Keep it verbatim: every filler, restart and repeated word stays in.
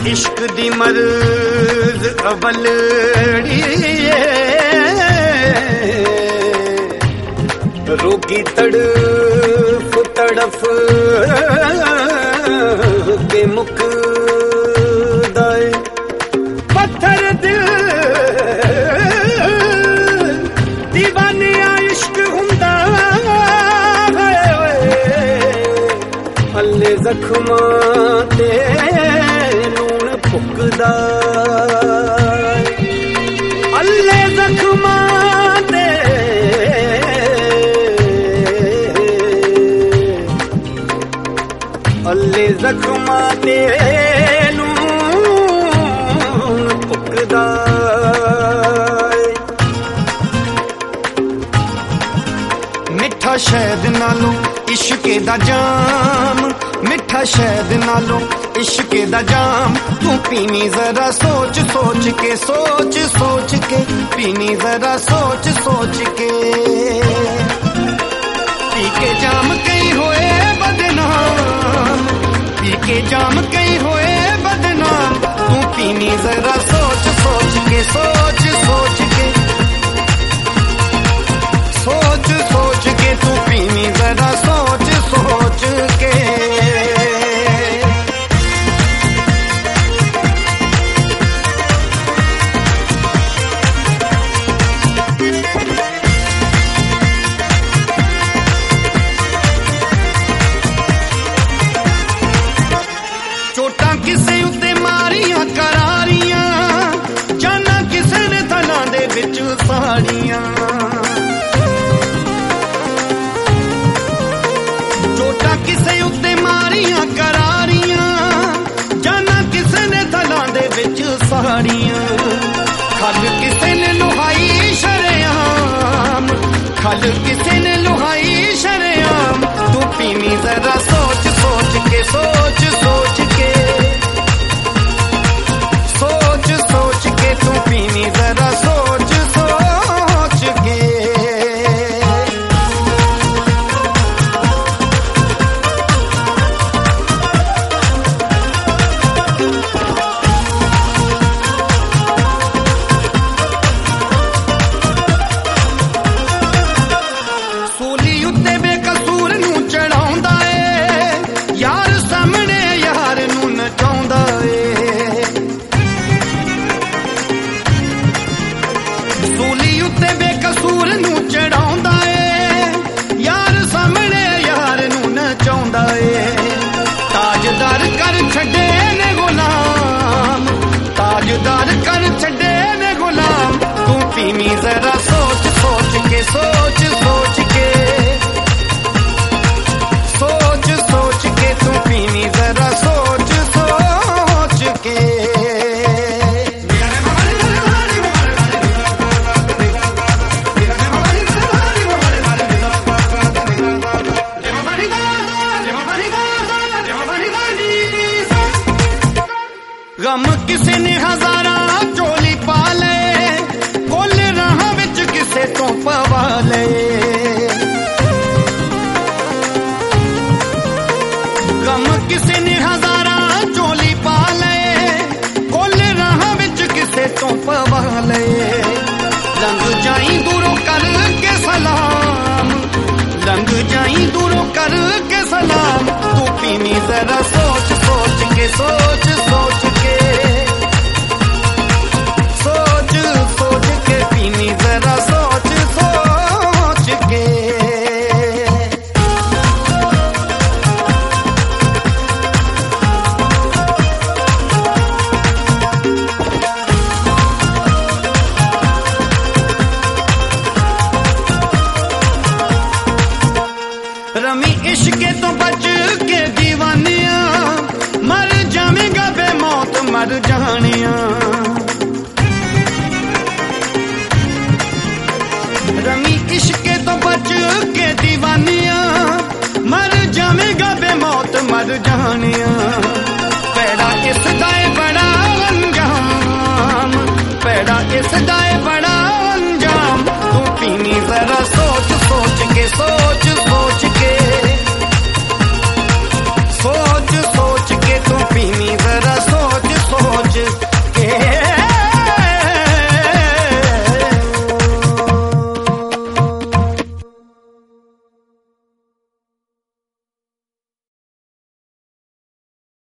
इश्क दी मर्ज अवलड़ी रोगी तड़फ तड़फ के मुकदाए पत्थर दिल दीवाने इश्क हुंदा अल्ले जख्मा ते लूण फुकदा अल्ले जख्मा ते अल्ले जख्मा ते लूण फुकदा मिठा शहद नालों इश्के दा जाम मिठा शहद नालों इश्के दा जाम तू पीनी जरा सोच सोच के सोच सोच के पीनी जरा सोच सोच के पी के जाम कई होए बदनाम पी के जाम कई होए बदनाम तू पीनी जरा सोच सोच के सोच सोच के सोच सोच के तू पीनी जरा सोच सोच के चोटा किसे उत्ते मारियां करारियां जाना किसे ने थना दे विच साड़ियां किसे उत्ते मारियां करारियां जाना किसे ने थलां दे विच साड़ियां खल किसे ने लुहाई शरेआम खल किसे ने लुहाई शरेआम तू पीनी जरा सोच सोच के सोच सोच के सोच सोच के तू पीनी जरा सोच सोच के ताजदार कर छड़े ने गुलाम ताजदार कर छड़े ने गुलाम तू पीनी जरा सोच सोच के सोच सोच के सोच सोच के तू पीनी जरा सोच सोच के गम किसे ने हजारा चोली पा ले कोल राह विच किसे तो पवा ले गम किसे ने हजारा चोली पा ले कोल राह विच किसे तो पवा ले लंघ जाई दूरों करके सलाम लंघ जाई दूरों करके सलाम तू पीनी जरा सोच सोच के सोच सोच के सोच सोच के पीनी जरा सोच सोच के रमी इश्के तो बच के दीवानिया मर जावेगा बे मौत मर जानिया रमी इश्के तो बच के दीवानिया मर जावेगा बे मौत मर जानिया